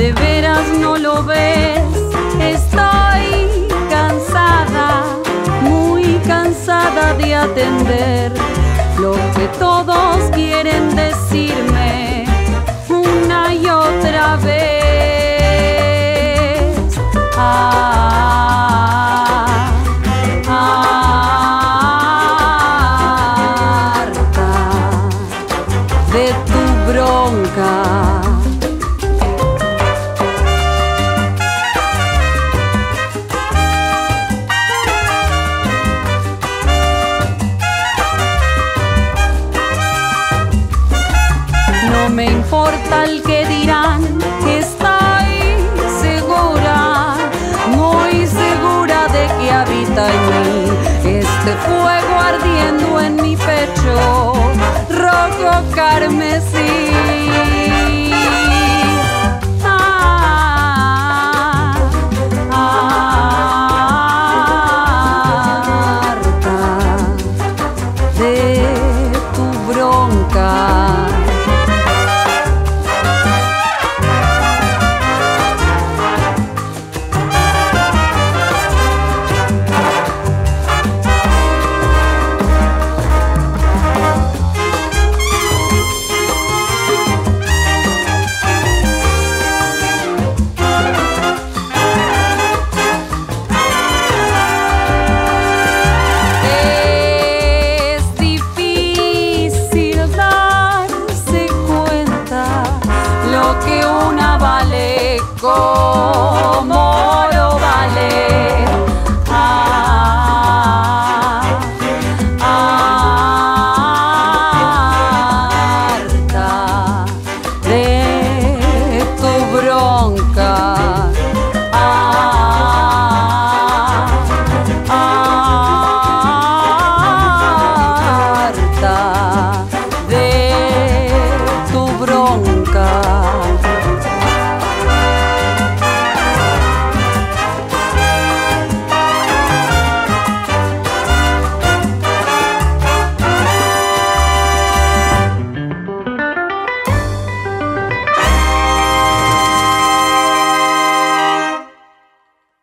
de veras no lo ves. Estoy cansada, muy cansada de atender lo que todos quieren decirme una y otra vez. Harta de tu bronca. No me importa el que dirán, estoy segura, muy segura de que habita en mí este fuego ardiendo en mi pecho, rojo carmesí. Harta de tu bronca. Como oro vale.